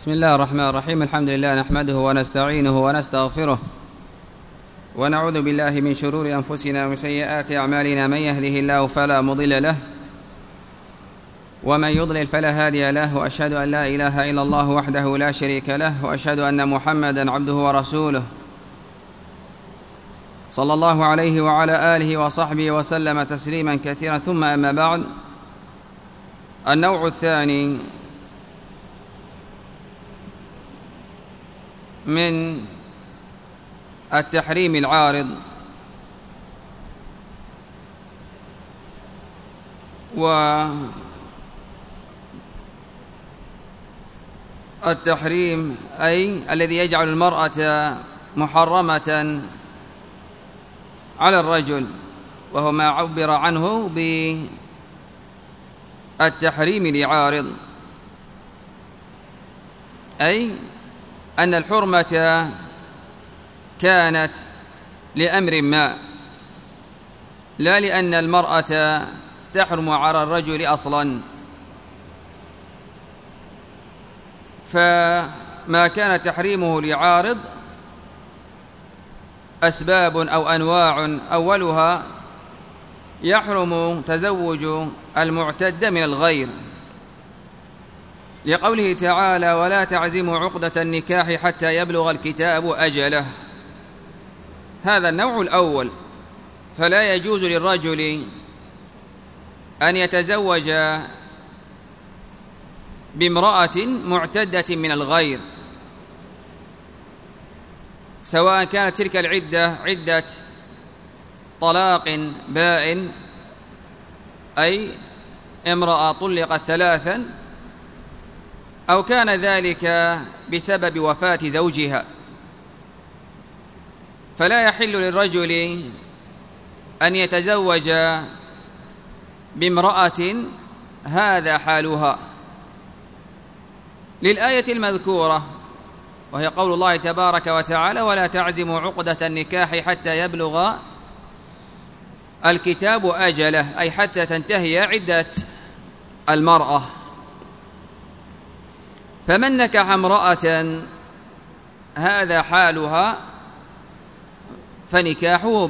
بسم الله الرحمن الرحيم. الحمد لله نحمده ونستعينه ونستغفره ونعوذ بالله من شرور أنفسنا ومن سيئات أعمالنا. من يهده الله فلا مضل له ومن يضلل فلا هادي له، وأشهد أن لا إله إلا الله وحده لا شريك له، وأشهد أن محمدا عبده ورسوله صلى الله عليه وعلى آله وصحبه وسلم تسليما كثيرا. ثم أما بعد، النوع الثاني من التحريم العارض، والتحريم أي الذي يجعل المرأة محرمة على الرجل، وهو ما عبر عنه بالتحريم العارض، أي أن الحرمة كانت لأمر ما، لا لأن المرأة تحرم على الرجل أصلا. فما كان تحريمه لعارض أسباب أو أنواع، أولها يحرم تزوج المعتد من الغير، لقوله تعالى: ولا تعزموا عقدة النكاح حتى يبلغ الكتاب أجله. هذا النوع الأول، فلا يجوز للرجل أن يتزوج بامرأة معتدة من الغير، سواء كانت تلك العدة عدة طلاق بائن، أي امرأة طلقت ثلاثا، أو كان ذلك بسبب وفاة زوجها. فلا يحل للرجل أن يتزوج بامرأة هذا حالها، للآية المذكورة، وهي قول الله تبارك وتعالى: ولا تعزموا عقدة النكاح حتى يبلغ الكتاب أجله، أي حتى تنتهي عدة المرأة. فمن نكح امرأة هذا حالها فنكاحه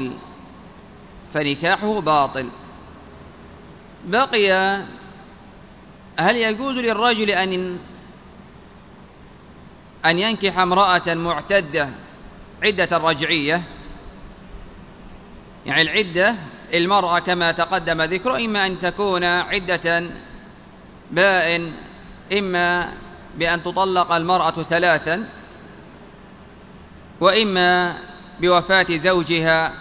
باطل. بقي هل يجوز للرجل أن ينكح امرأة معتدة عدة رجعية؟ يعني العدة المرأة كما تقدم ذكره إما أن تكون عدة بائن، إما بأن تطلق المرأة ثلاثا، وإما بوفاة زوجها،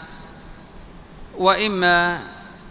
وإما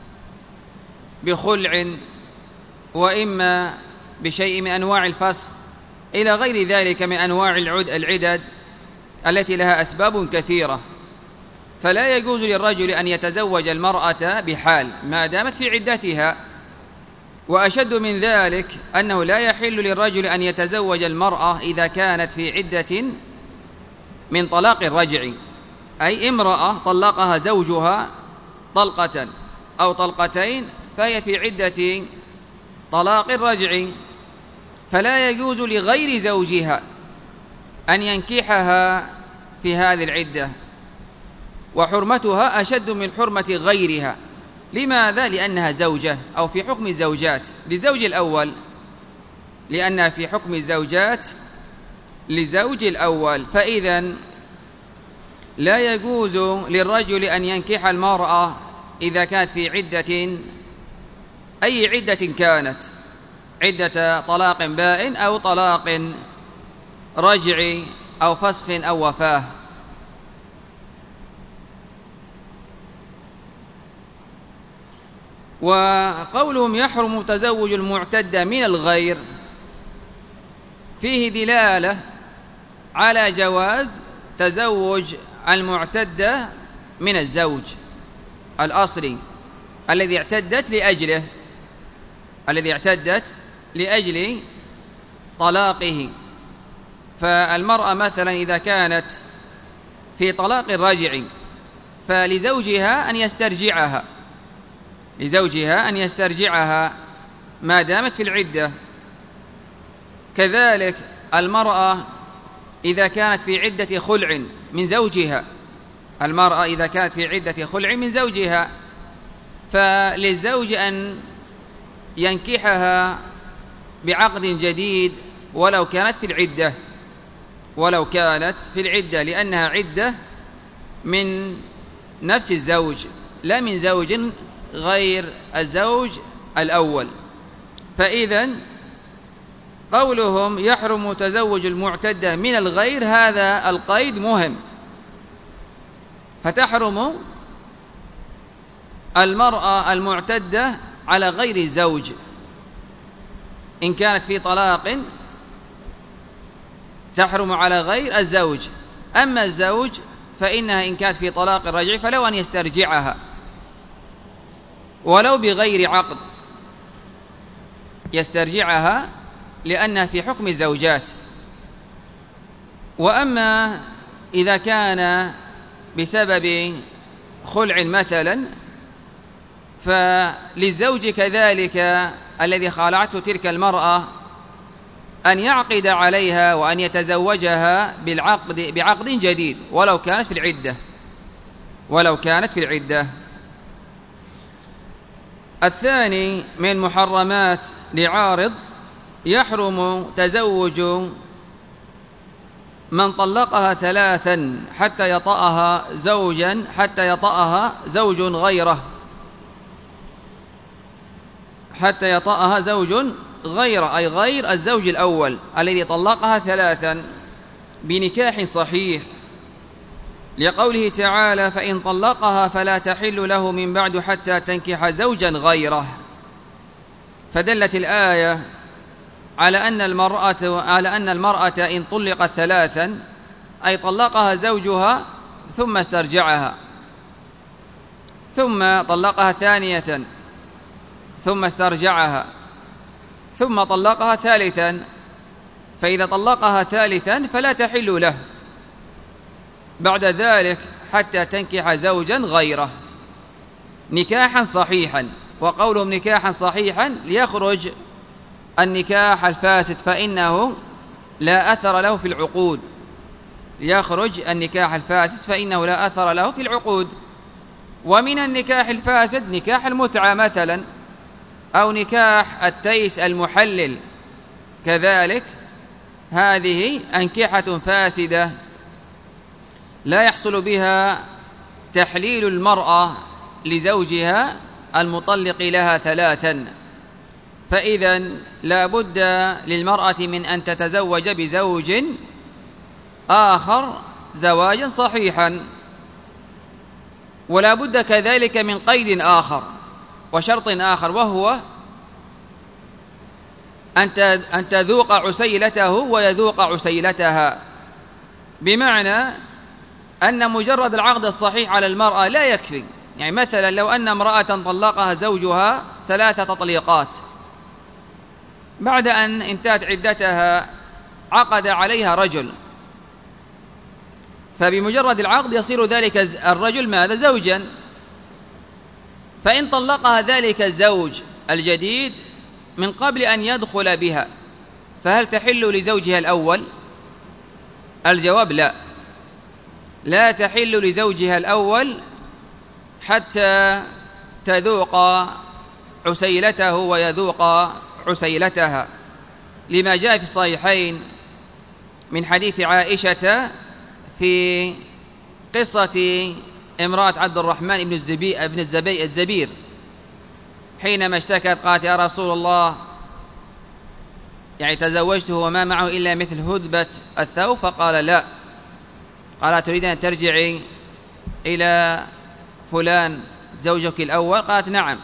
بخلع، وإما بشيء من أنواع الفسخ، إلى غير ذلك من أنواع العدد التي لها أسباب كثيرة. فلا يجوز للرجل أن يتزوج المرأة بحال ما دامت في عدتها. وأشد من ذلك أنه لا يحل للرجل أن يتزوج المرأة إذا كانت في عدة من طلاق الرجعي، أي امرأة طلقها زوجها طلقة أو طلقتين فهي في عدة طلاق الرجعي، فلا يجوز لغير زوجها أن ينكحها في هذه العدة، وحرمتها أشد من حرمة غيرها. لماذا؟ لأنها زوجة، أو في حكم الزوجات لزوج الأول، لأنها في حكم الزوجات لزوج الأول. فإذا لا يجوز للرجل أن ينكح المرأة إذا كانت في عدة، أي عدة كانت، عدة طلاق بائن أو طلاق رجعي أو فسخ أو وفاة. وقولهم يحرم تزوج المعتدة من الغير فيه دلالة على جواز تزوج المعتدة من الزوج الأصلي الذي اعتدت لأجل طلاقه. فالمرأة مثلا إذا كانت في طلاق رجعي فلزوجها أن يسترجعها ما دامت في العدة. كذلك المرأة إذا كانت في عدة خلع من زوجها، المرأة إذا كانت في عدة خلع من زوجها، فللزوج أن ينكحها بعقد جديد ولو كانت في العدة، لأنها عدة من نفس الزوج لا من زوج غير الزوج الأول. فإذا قولهم يحرم تزوج المعتدة من الغير هذا القيد مهم، فتحرم المرأة المعتدة على غير الزوج إن كانت في طلاق، تحرم على غير الزوج. أما الزوج فإنها إن كانت في طلاق الرجعي فلو أن يسترجعها ولو بغير عقد، يسترجعها لأنها في حكم الزوجات. وأما إذا كان بسبب خلع مثلا، فللزوج كذلك الذي خالعته تلك المرأة أن يعقد عليها وأن يتزوجها بعقد جديد ولو كانت في العدة. الثاني من محرمات لعارض: يحرم تزوج من طلقها 3 حتى يطأها زوج غيره، أي غير الزوج الأول الذي طلقها 3 بنكاح صحيح، لقوله تعالى: فإن طلقها فلا تحل له من بعد حتى تنكح زوجا غيره. فدلت الآية على أن المرأة إن طلقت 3 أي طلقها زوجها ثم استرجعها، ثم طلقها 2 ثم استرجعها، ثم طلقها 3، فإذا طلقها 3 فلا تحل له بعد ذلك حتى تنكح زوجا غيره نكاحا صحيحا. وقولهم نكاحا صحيحا ليخرج النكاح الفاسد فإنه لا أثر له في العقود. ومن النكاح الفاسد نكاح المتعة مثلا، أو نكاح التيس المحلل كذلك، هذه أنكحة فاسدة لا يحصل بها تحليل المرأة لزوجها المطلق لها 3. فإذا لا بد للمرأة من أن تتزوج بزوج آخر زواجا صحيحا، ولا بد كذلك من قيد آخر وشرط آخر، وهو أن تذوق عسيلته ويذوق عسيلتها، بمعنى أن مجرد العقد الصحيح على المرأة لا يكفي. يعني مثلا لو أن امرأة طلقها زوجها 3 تطليقات، بعد أن انتهت عدتها عقد عليها رجل، فبمجرد العقد يصير ذلك الرجل ماذا؟ زوجا. فإن طلقها ذلك الزوج الجديد من قبل أن يدخل بها، فهل تحل لزوجها الأول؟ الجواب لا تحل لزوجها الأول حتى تذوق عسيلته ويذوق عسيلتها، لما جاء في الصحيحين من حديث عائشة في قصة امرأة عبد الرحمن بن الزبير حينما اشتكت قالت: يا رسول الله، يعني تزوجته وما معه إلا مثل هدبة الثوب. فقال: لا. قال: تريد أن ترجعي إلى فلان زوجك الأول؟ قالت: نعم.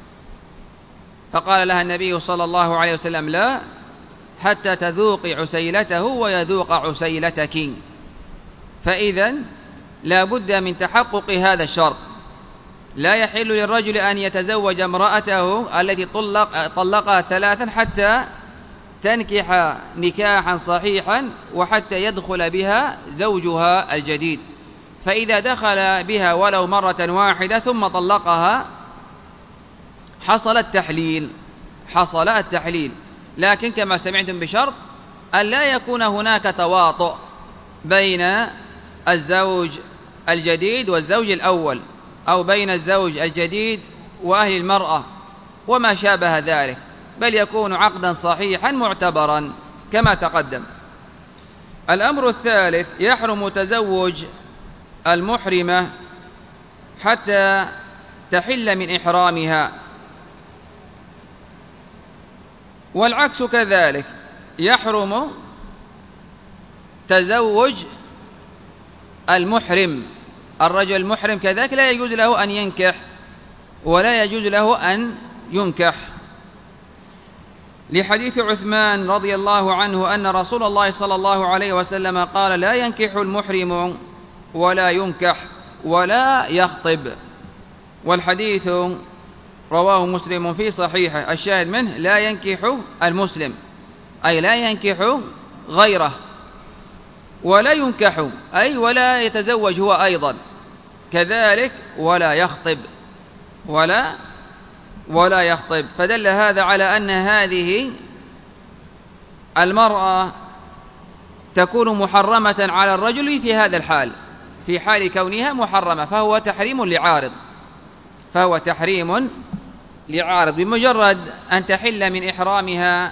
فقال لها النبي صلى الله عليه وسلم: لا، حتى تذوقي عسيلته ويذوق عسيلتك. فإذا لا بد من تحقق هذا الشرط. لا يحل للرجل أن يتزوج امرأته التي طلقها 3 حتى تنكح نكاحا صحيحا وحتى يدخل بها زوجها الجديد. فإذا دخل بها ولو مرة واحدة ثم طلقها حصل التحليل، لكن كما سمعتم بشرط أن لا يكون هناك تواطؤ بين الزوج الجديد والزوج الأول، أو بين الزوج الجديد وأهل المرأة وما شابه ذلك، بل يكون عقدا صحيحا معتبرا كما تقدم. الأمر الثالث: يحرم تزوج المحرمة حتى تحل من إحرامها، والعكس كذلك، يحرم تزوج المحرم، الرجل المحرم كذلك لا يجوز له أن ينكح ولا يجوز له أن ينكح، لحديث عثمان رضي الله عنه أن رسول الله صلى الله عليه وسلم قال: لا ينكح المحرم ولا ينكح ولا يخطب. والحديث رواه مسلم في صحيحه، الشاهد منه: لا ينكح المسلم، أي لا ينكح غيره، ولا ينكح أي ولا يتزوج هو أيضا كذلك، ولا يخطب ولا يخطب. فدل هذا على أن هذه المرأة تكون محرمة على الرجل في هذا الحال، في حال كونها محرمة، فهو تحريم لعارض. بمجرد أن تحل من إحرامها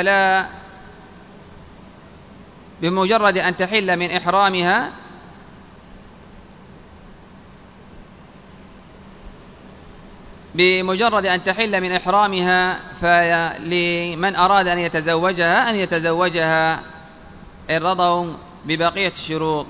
فلمن أراد أن يتزوجها إن رضوا ببقية الشروط.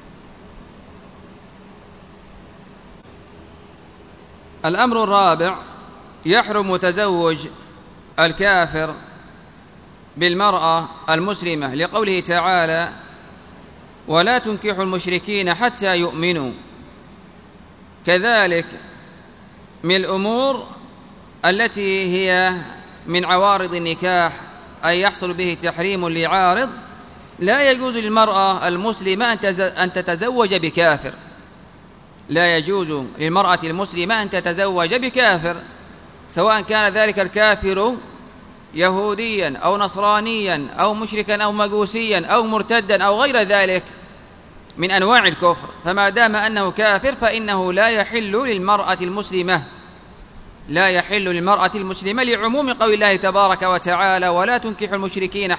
الأمر الرابع: يحرم تزوج الكافر بالمرأة المسلمة، لقوله تعالى: ولا تنكحوا المشركين حتى يؤمنوا. كذلك من الأمور التي هي من عوارض النكاح أي يحصل به تحريم لعارض: لا يجوز للمرأة المسلمة أن تتزوج بكافر، لا يجوز للمرأة المسلمة أن تتزوج بكافر، سواء كان ذلك الكافر يهوديا أو نصرانيا أو مشركا أو مجوسيا أو مرتدا أو غير ذلك من أنواع الكفر، فما دام أنه كافر فإنه لا يحل للمرأة المسلمة لعموم قول الله تبارك وتعالى: ولا تنكحوا المشركين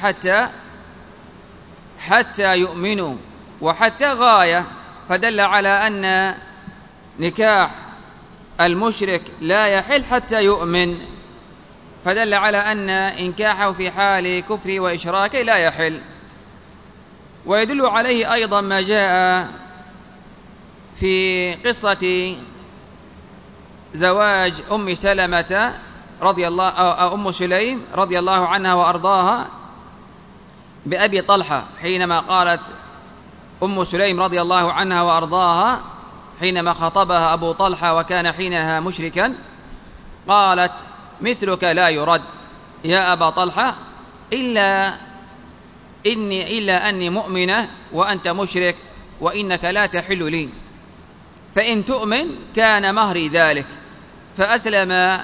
حتى يؤمنوا، وحتى غاية، فدل على أن نكاح المشرك لا يحل حتى يؤمن، فدل على أن إنكاحه في حال كفره وإشراكه لا يحل. ويدل عليه أيضا ما جاء في قصة زواج أم سلمة أم سليم رضي الله عنها وأرضاها بأبي طلحة، حينما قالت أم سليم رضي الله عنها وأرضاها حينما خطبها أبو طلحة وكان حينها مشركا، قالت: مثلك لا يرد يا أبا طلحة إلا أني مؤمنة وأنت مشرك، وإنك لا تحل لي، فإن تؤمن كان مهري ذلك. فأسلم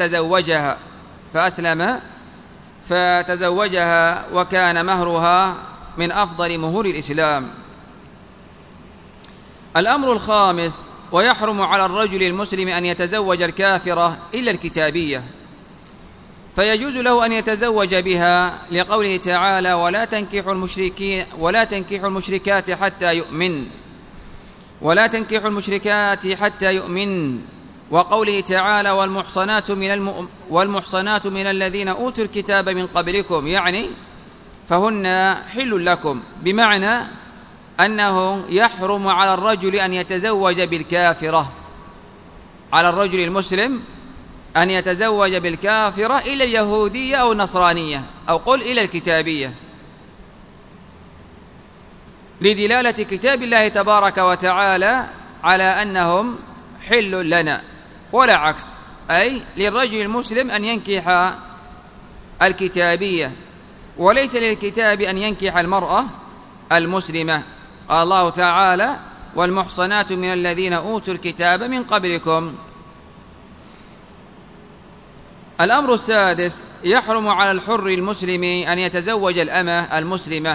فتزوجها وكان مهرها من أفضل مهور الإسلام. الأمر الخامس: ويحرم على الرجل المسلم أن يتزوج الكافرة إلا الكتابية، فيجوز له أن يتزوج بها، لقوله تعالى: ولا تنكحوا المشركات حتى يؤمن، وقوله تعالى: والمحصنات من الذين أوتوا الكتاب من قبلكم، يعني فهن حل لكم، بمعنى أنه يحرم على الرجل أن يتزوج بالكافرة، على الرجل المسلم أن يتزوج بالكافرة إلى اليهودية أو النصرانية، أو قل إلى الكتابية، لدلالة كتاب الله تبارك وتعالى على أنهم حل لنا، ولا عكس، أي للرجل المسلم أن ينكح الكتابية، وليس للكتاب أن ينكح المرأة المسلمة. قال الله تعالى: والمحصنات من الذين أوتوا الكتاب من قبلكم. الأمر السادس: يحرم على الحر المسلم أن يتزوج الأمة المسلمة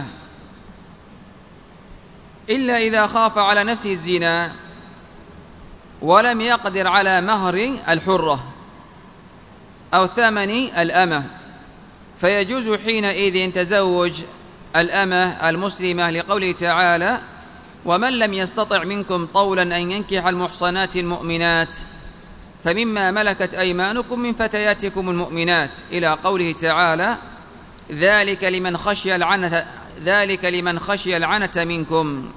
إلا إذا خاف على نفسه الزنا ولم يقدر على مهر الحرة أو ثمن الأمة، فيجوز حينئذ تزوج الأمة المسلمة، لقوله تعالى: ومن لم يستطع منكم طولا أن ينكح المحصنات المؤمنات فمما ملكت أيمانكم من فتياتكم المؤمنات، إلى قوله تعالى: ذلك لمن خشي العنة منكم.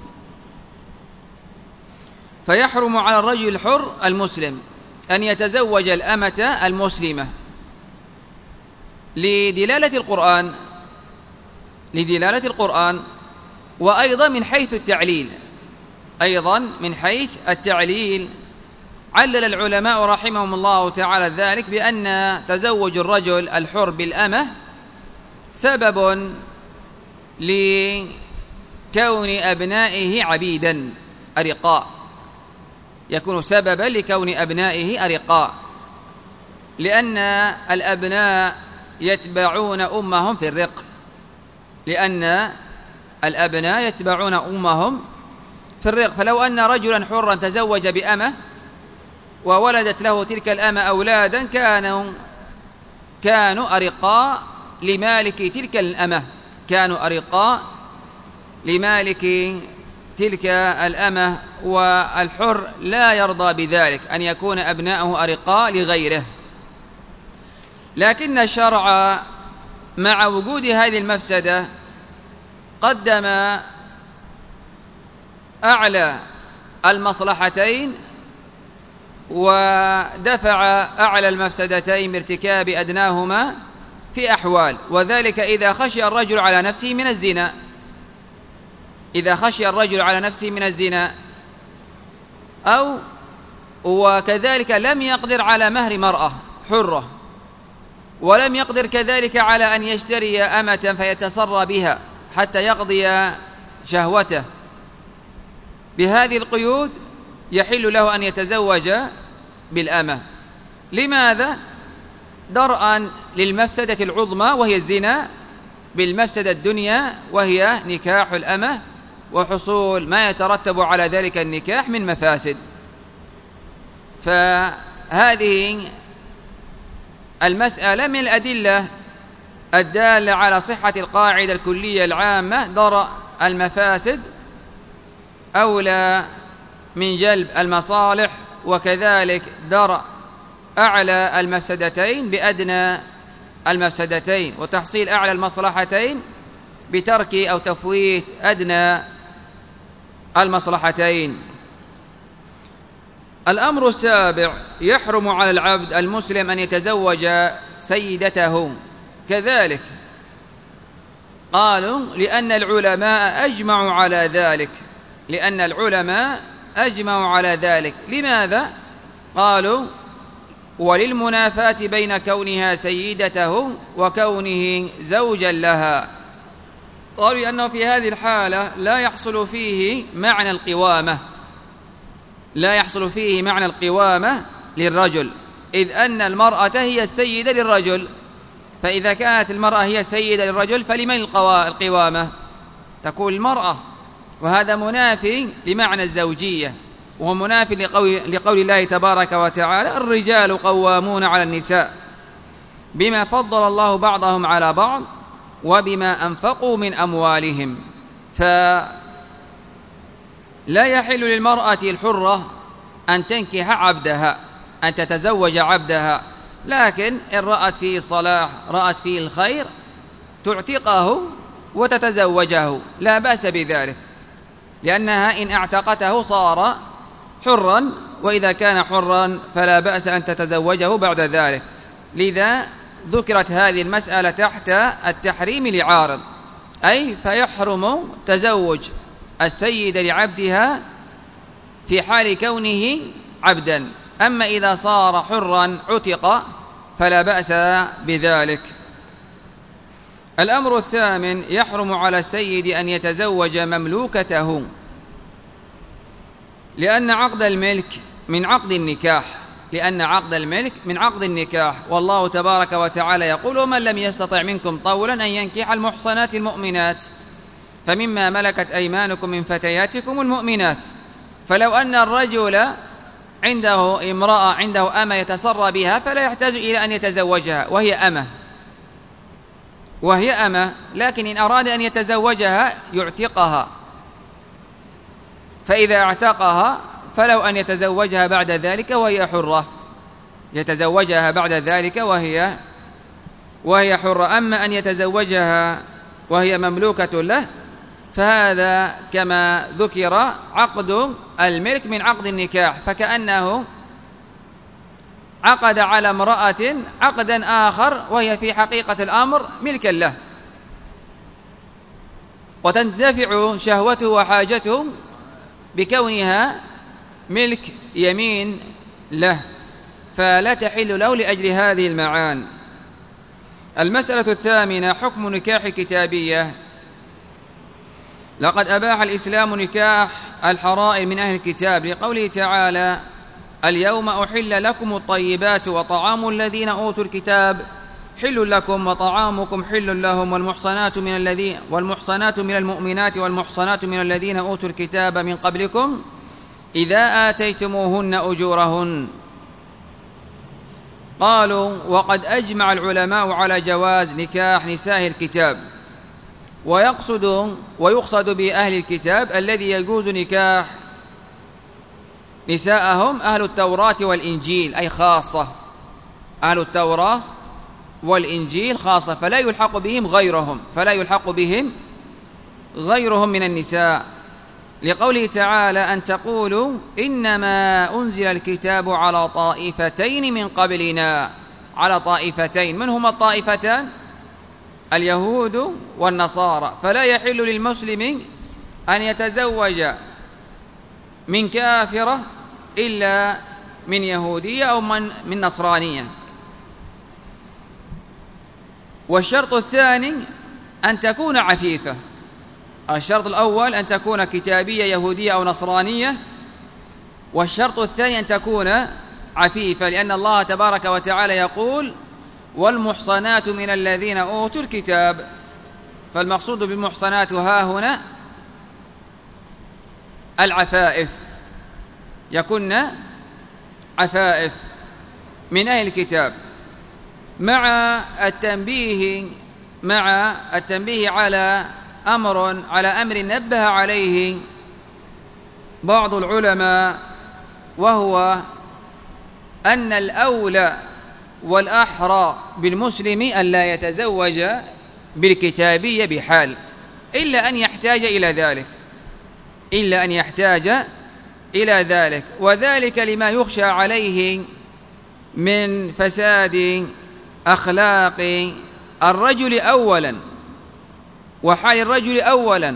فيحرم على الرجل الحر المسلم أن يتزوج الأمة المسلمة لدلالة القرآن، وأيضا من حيث التعليل، علل العلماء رحمهم الله تعالى ذلك بأن تزوج الرجل الحر بالأمة سبب لكون أبنائه عبيدا أرقاء، يكون سببا لكون أبنائه أرقاء، لأن الأبناء يتبعون أمهم في الرق، فلو أن رجلا حرا تزوج بأمة وولدت له تلك الأمة أولادا كانوا أرقاء لمالك تلك الأمة، والحر لا يرضى بذلك أن يكون أبناؤه أرقاء لغيره. لكن الشرع مع وجود هذه المفسدة قدم أعلى المصلحتين ودفع أعلى المفسدتين بارتكاب أدناهما في أحوال، وذلك إذا خشي الرجل على نفسه من الزنا، أو وكذلك لم يقدر على مهر مرأة حرة، ولم يقدر كذلك على أن يشتري أمة فيتسرى بها حتى يقضي شهوته. بهذه القيود يحل له أن يتزوج بالأمة. لماذا؟ درءا للمفسدة العظمى وهي الزنا، بالمفسدة الدنيا وهي نكاح الأمة وحصول ما يترتب على ذلك النكاح من مفاسد. فهذه المسألة من الأدلة الدالة على صحة القاعدة الكلية العامة: درء المفاسد أولى من جلب المصالح، وكذلك درء أعلى المفسدتين بأدنى المفسدتين، وتحصيل أعلى المصلحتين بترك أو تفويت أدنى المصلحتين. الأمر السابع: يحرم على العبد المسلم أن يتزوج سيدته. كذلك قالوا لأن العلماء أجمعوا على ذلك. لماذا؟ قالوا: وللمنافاة بين كونها سيدته وكونه زوجا لها. قالوا لأنه في هذه الحالة لا يحصل فيه معنى القوامة للرجل، إذ أن المرأة هي السيدة للرجل، فإذا كانت المرأة هي السيدة للرجل فلمن القوامة؟ تكون المرأة، وهذا منافي لمعنى الزوجية، وهو منافي لقول الله تبارك وتعالى: الرجال قوامون على النساء بما فضل الله بعضهم على بعض وبما أنفقوا من أموالهم. فلا يحل للمرأة الحرة أن تنكح عبدها، أن تتزوج عبدها، لكن إن رأت فيه صلاح، رأت فيه الخير، تعتقه وتتزوجه، لا بأس بذلك، لأنها إن اعتقته صار حرا، وإذا كان حرا فلا بأس أن تتزوجه بعد ذلك. لذا ذكرت هذه المسألة تحت التحريم لعارض، أي فيحرم تزوج السيدة لعبدها في حال كونه عبدا، أما إذا صار حرا عتق فلا بأس بذلك. الأمر الثامن: يحرم على السيد أن يتزوج مملوكته، لأن عقد الملك من عقد النكاح، لأن عقد الملك من عقد النكاح، والله تبارك وتعالى يقول: ومن لم يستطع منكم طولا أن ينكح المحصنات المؤمنات فمما ملكت أيمانكم من فتياتكم المؤمنات. فلو أن الرجل عنده امرأة عنده أمة يتسرى بها فلا يحتاج إلى أن يتزوجها وهي أمة، لكن إن أراد أن يتزوجها يعتقها، فإذا اعتقها فله أن يتزوجها بعد ذلك وهي حرة، يتزوجها بعد ذلك وهي حرة. أما أن يتزوجها وهي مملوكة له فهذا كما ذكر عقد الملك من عقد النكاح، فكأنه عقد على امرأة عقدا آخر وهي في حقيقة الأمر ملكا له، وتندفع شهوته وحاجته بكونها ملك يمين له، فلا تحل له لأجل هذه المعان. المسألة الثامنة: حكم نكاح الكتابية. لقد أباح الإسلام نكاح الحرائر من أهل الكتاب لقوله تعالى: اليوم أحل لكم الطيبات وطعام الذين أوتوا الكتاب حل لكم وطعامكم حل لهم والمحصنات من المؤمنات والمحصنات من الذين أوتوا الكتاب من قبلكم إذا آتيتموهن أجورهن. قالوا: وقد أجمع العلماء على جواز نكاح نساء الكتاب، ويقصد بأهل الكتاب الذي يجوز نكاح نساءهم أهل التوراة والإنجيل، أي خاصة أهل التوراة والإنجيل خاصة، فلا يلحق بهم غيرهم من النساء، لقوله تعالى: أن تقولوا إنما أنزل الكتاب على طائفتين من قبلنا. على طائفتين، من هما الطائفتان؟ اليهود والنصارى، فلا يحل للمسلم أن يتزوج من كافرة إلا من يهودية أو من نصرانية. والشرط الثاني أن تكون عفيفة. الشرط الأول أن تكون كتابية يهودية أو نصرانية، والشرط الثاني أن تكون عفيفة، لأن الله تبارك وتعالى يقول: والمحصنات من الذين أوتوا الكتاب. فالمقصود بالمحصنات ها هنا العفائف، يكن عفائف من أهل الكتاب، مع التنبيه على أمر نبه عليه بعض العلماء، وهو أن الأولى والأحرى بالمسلم أن لا يتزوج بالكتابية بحال إلا أن يحتاج إلى ذلك، وذلك لما يخشى عليه من فساد أخلاق الرجل أولا وحال الرجل أولا،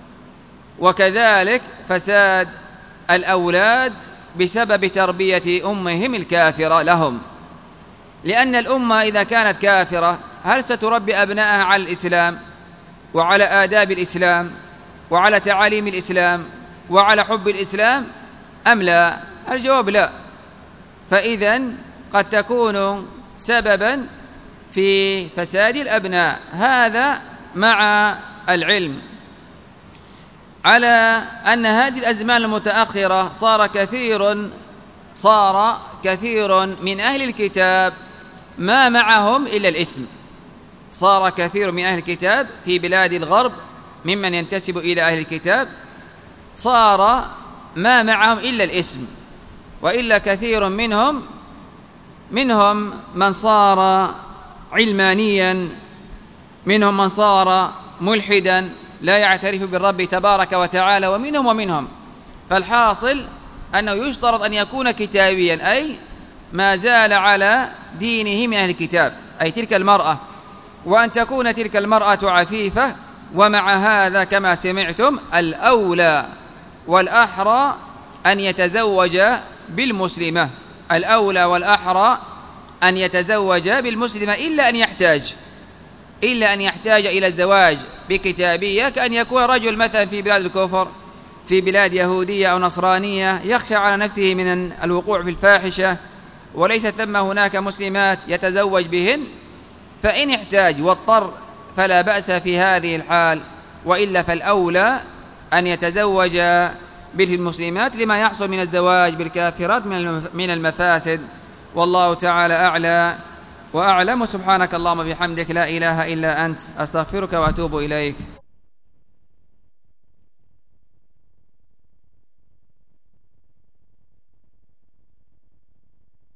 وكذلك فساد الأولاد بسبب تربية أمهم الكافرة لهم، لأن الأمة إذا كانت كافرة هل ستربي أبنائها على الإسلام وعلى آداب الإسلام وعلى تعاليم الإسلام وعلى حب الإسلام أم لا؟ الجواب لا. فإذن قد تكون سببا في فساد الأبناء، هذا مع العلم على أن هذه الأزمان المتأخرة صار كثير من أهل الكتاب ما معهم إلا الاسم. صار كثير من أهل الكتاب في بلاد الغرب ممن ينتسب إلى أهل الكتاب صار ما معهم إلا الاسم، وإلا كثير منهم من صار علمانيا، منهم من صار ملحدا لا يعترف بالرب تبارك وتعالى، ومنهم. فالحاصل أنه يشترط أن يكون كتابيا، أي ما زال على دينه من أهل الكتاب، أي تلك المرأة، وأن تكون تلك المرأة عفيفة. ومع هذا كما سمعتم الأولى والأحرى أن يتزوج بالمسلمة، الأولى والأحرى أن يتزوج بالمسلمة إلا أن يحتاج إلى الزواج بكتابية، كأن يكون رجل مثلا في بلاد الكفر، في بلاد يهودية أو نصرانية، يخشى على نفسه من الوقوع في الفاحشة وليس ثم هناك مسلمات يتزوج بهن، فإن احتاج واضطر فلا بأس في هذه الحال، وإلا فالأولى أن يتزوج بالمسلمات لما يحصل من الزواج بالكافرات من المفاسد. والله تعالى أعلى وأعلم. سبحانك اللهم بحمدك لا إله إلا أنت، أستغفرك وأتوب إليك.